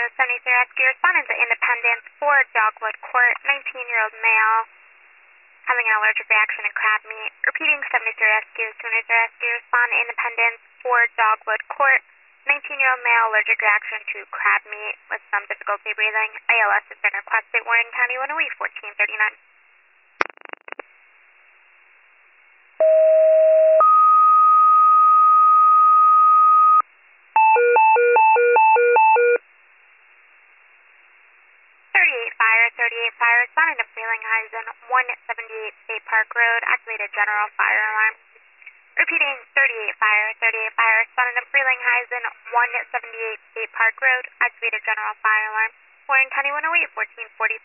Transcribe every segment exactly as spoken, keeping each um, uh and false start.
seventy-three Rescue, responding to Independence for Dogwood Court, nineteen-year-old male, having an allergic reaction to crab meat. Repeating, seventy-three Rescue, seventy-three Rescue, respond to Independence for Dogwood Court, nineteen-year-old male, allergic reaction to crab meat with some difficulty breathing. A L S has been requested. Warren County, Winooey, fourteen thirty-nine. thirty-eight Fire, thirty-eight Fire, responding to Frelinghuysen, one seventy-eight State Park Road, activated general fire alarm. Repeating, thirty-eight Fire, thirty-eight Fire, responding to Frelinghuysen, one seventy-eight State Park Road, activated general fire alarm. Warren County, Winooey, fourteen forty.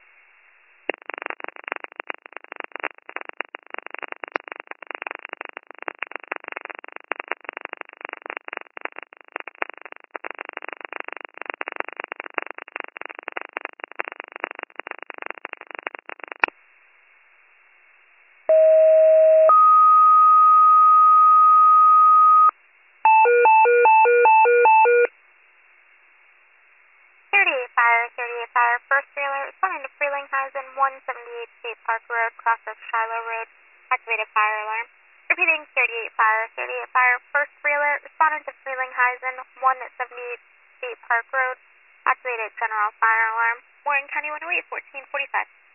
thirty-eight Fire, thirty-eight Fire, first trailer, responding to Frelinghuysen, one seventy-eight State Park Road, cross of Shiloh Road, activated fire alarm. Repeating, thirty-eight Fire, thirty-eight Fire, first trailer, responding to Frelinghuysen, one seventy-eight State Park Road, activated general fire alarm. Warren County, Winooey, fourteen forty-five.